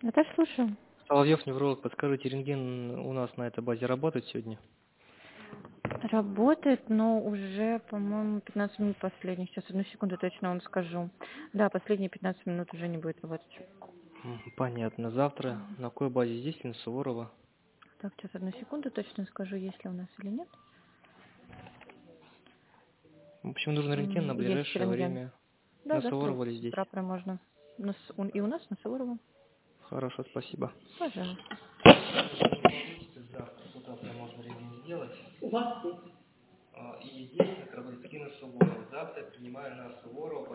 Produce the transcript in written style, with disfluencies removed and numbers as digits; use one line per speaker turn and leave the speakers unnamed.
Наташа, слушаю.
Соловьев, невролог, подскажите, рентген у нас на этой базе работает сегодня?
Работает, но уже, по-моему, 15 минут последних. Сейчас, одну секунду точно вам скажу. Да, последние 15 минут уже не будет работать.
Понятно. Завтра на какой базе здесь или на Суворова?
Так, сейчас, одну секунду точно скажу, есть ли у нас или нет.
В общем, нужен рентген на
Есть
ближайшее
рентген.
время.
Да,
На
завтра
Суворова или
с
здесь?
утра прям можно. И у нас на Суворова.
Хорошо, спасибо.
Пожалуйста.
Завтра с утра прям можно рентген сделать. У вас здесь. И здесь на Кровольски на Суворова. Завтра принимаю на Суворова.